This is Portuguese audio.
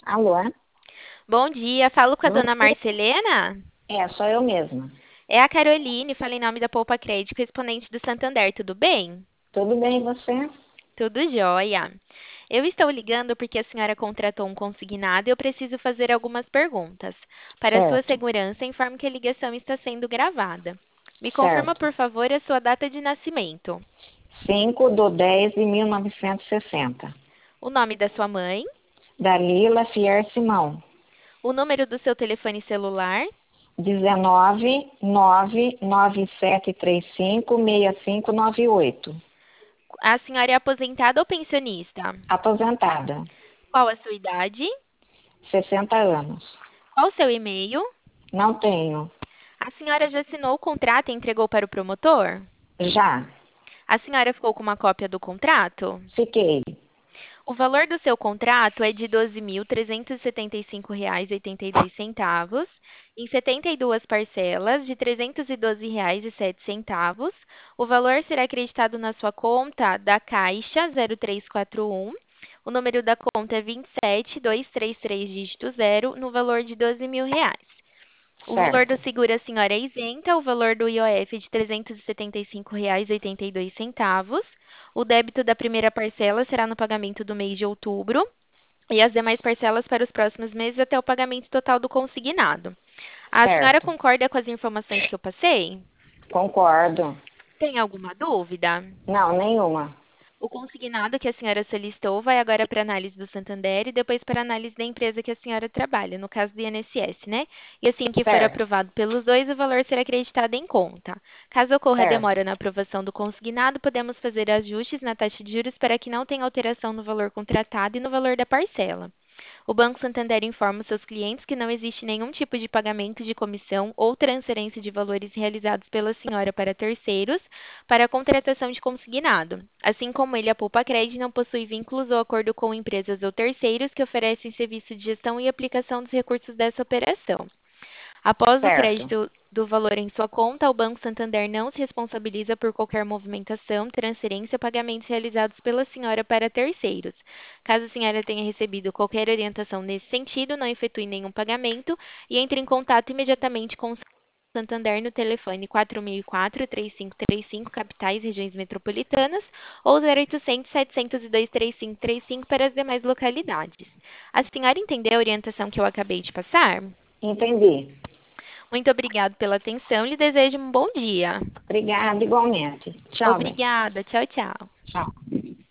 Alô? Bom dia, falo com a Bom dona dia. Marcelena. Sou eu mesma. É a Caroline, fala em nome da Poupa Crédito, exponente do Santander, tudo bem? Tudo bem, e você? Tudo jóia. Eu estou ligando porque a senhora contratou um consignado e eu preciso fazer algumas perguntas. Para sua Certo, segurança, informo que a ligação está sendo gravada. Me confirma, certo. por favor, a sua data de nascimento, 5/10/1960. o nome da sua mãe, Dalila Fier Simão. o número do seu telefone celular. 19 99735 6598. A senhora é aposentada ou pensionista? Aposentada. Qual a sua idade? 60 anos. Qual o seu e-mail? Não tenho. A senhora já assinou o contrato e entregou para o promotor? Já. A senhora ficou com uma cópia do contrato? Fiquei. O valor do seu contrato é de R$ 12.375,82, em 72 parcelas de R$ 312,07. O valor será acreditado na sua conta da Caixa 0341. O número da conta é 27233 dígito 0, no valor de R$ 12.000. O valor do Certo. seguro a senhora é isenta, o valor do IOF é de R$ 375,82. O débito da primeira parcela será no pagamento do mês de outubro e as demais parcelas para os próximos meses até o pagamento total do consignado. A senhora Certo. concorda com as informações que eu passei? Concordo. Tem alguma dúvida? Não, nenhuma. O consignado que a senhora solicitou vai agora para análise do Santander e depois para análise da empresa que a senhora trabalha, no caso do INSS, né? E assim que for Certo, aprovado pelos dois, o valor será acreditado em conta. Caso ocorra certo, demora na aprovação do consignado, podemos fazer ajustes na taxa de juros para que não tenha alteração no valor contratado e no valor da parcela. O Banco Santander informa os seus clientes que não existe nenhum tipo de pagamento de comissão ou transferência de valores realizados pela senhora para terceiros para a contratação de consignado. Assim como ele, a Poupa Cred não possui vínculos ou acordo com empresas ou terceiros que oferecem serviço de gestão e aplicação dos recursos dessa operação. Após o certo. crédito do valor em sua conta, o Banco Santander não se responsabiliza por qualquer movimentação, transferência ou pagamentos realizados pela senhora para terceiros. Caso a senhora tenha recebido qualquer orientação nesse sentido, não efetue nenhum pagamento e entre em contato imediatamente com o Santander no telefone 4004-3535, capitais, regiões metropolitanas, ou 0800 702 3535 para as demais localidades. A senhora entendeu a orientação que eu acabei de passar? Entendi. Muito obrigada pela atenção. Lhe desejo um bom dia. Obrigada, igualmente. Tchau, bem. Obrigada. Tchau, tchau. Tchau.